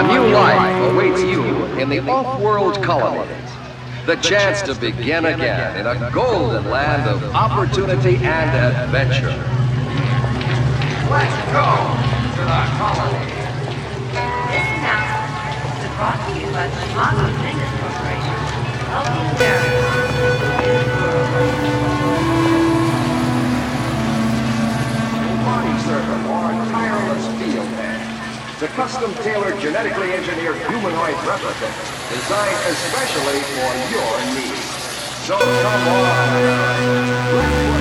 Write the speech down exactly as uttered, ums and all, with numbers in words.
A new life awaits you in the off-world colonies. The chance to begin again in a golden land of opportunity and adventure. Let's go to the colony. This announcement is brought to you by the Chicago Fitness Corporation, helping America. Body servant or tireless field hand. The custom-tailored, genetically engineered humanoid replica designed especially for your needs. So come on, let's